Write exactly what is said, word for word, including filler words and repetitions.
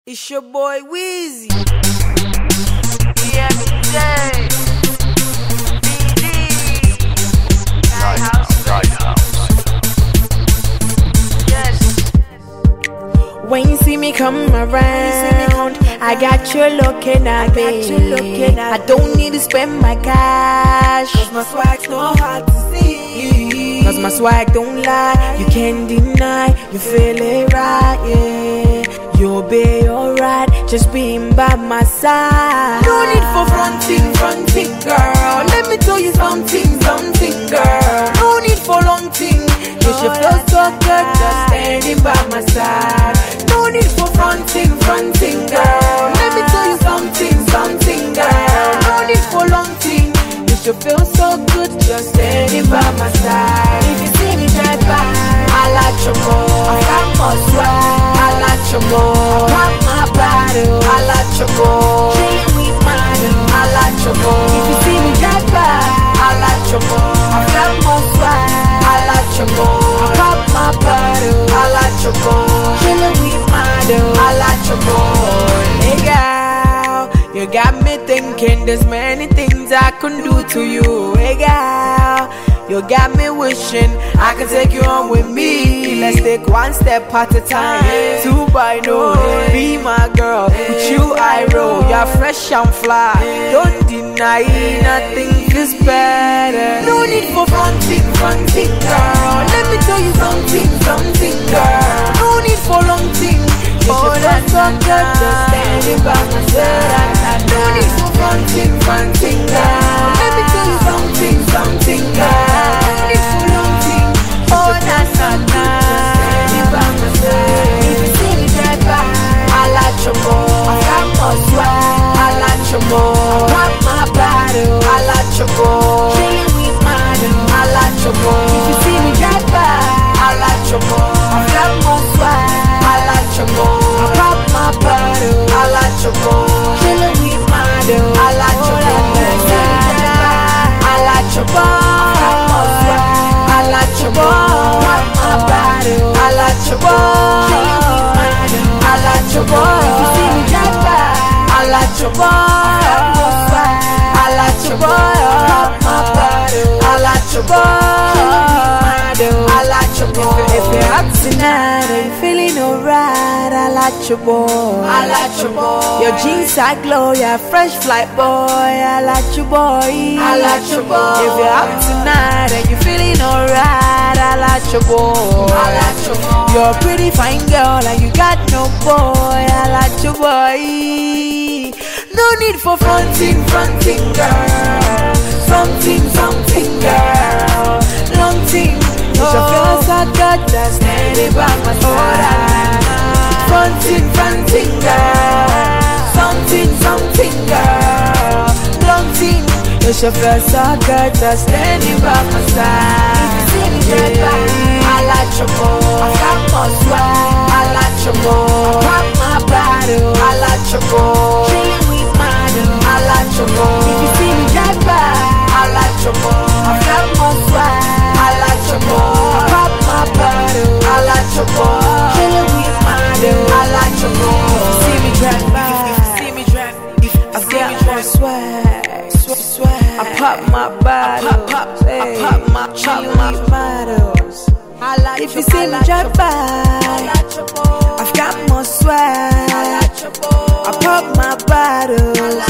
It's your boy Weezy. Yeah, D J. B D. Lighthouse. Lighthouse. Yes. When you see me come around, I got you looking at me. I don't need to spend my cash, cause my swag's not hard to see. Cause my swag don't lie, you can't deny. You feel it right, yeah. You'll be alright, just being by my side. No need for fronting, fronting, girl. Let me tell you something, something, girl. No need for long thing, cause you feel so good just standing by my side. No need for fronting, fronting, girl. Let me tell you something, something, girl. No need for long thing, cause you feel so good just standing by my side. If you see me drive by, I like your more. I got more swag. I like your more. I pop my bottle. I like your more. Chillin' with mine. I like your more. If you see me drive by, I like your more. I got more swag. I like your more. I pop my bottle. I like your more. Chillin' with mine. I like your more. Hey girl, you got me thinking there's many things I can do to you. Hey girl, you got me wishing I can take you on with me. Let's take one step at a time. Two by no, be my girl. With you I roll. You're fresh and fly. Don't deny nothing is better. No need for fronting, fronting, girl. Let me tell you something, something, girl. No need for long thing. Oh, that's so good, just standing by my side. No need for fronting, fronting, girl. Let me tell you something, something, girl. No need for long thing. Oh, that's so good, just standing by my side. If you see me drive by, I like your more. I got more swag. I like your more. I pop my bottle. I like your more. Chillin' with mine. I like your more. If you see me drive by, I like your more. I got more swag. I like your more. I pop my bottle. I like your more. Chillin' with mine. I like your more. I like your more. I got more swag. I like your more. Pop my bottle. I like your more. Chillin' with mine. I like your more. If you see me drive by, I like your more. I got more swag. I like your more. Pop my bottle. I like your more. Chillin' with mine. I like your more. If you're up tonight and you're feeling alright, I like your boy. I like your boy. Your jeans are glow, you're a fresh flight boy. I like your boy. I like your boy. If you're up tonight and you're feeling alright, I like your boy. I like your boy. You're a pretty fine girl and you got no boy. I like your boy. No need for fronting, fronting, girl. Something, something, girl. Long thing. Cause you feel so good, just standing by my side. Fronting, fronting, girl. Something, something, girl. Long thing. Cause you feel so good, just standing by my side. If you see me drive by, I like your more. I got more swag. I like your more. I pop my bottle. I like your more. Chillin' with mine. I like your more. If you see me drive by, I like your more. I got more swag. I like your more. I pop my bottle. I like your more. Chillin' with mine. I like your more. If you see me drive by, if you see me drive, I got more swag. Swag. I pop my bottle. I pop, pop, I pop my chillin' with bottles. I like if you see me drive by, I've got more swag. I pop my bottles.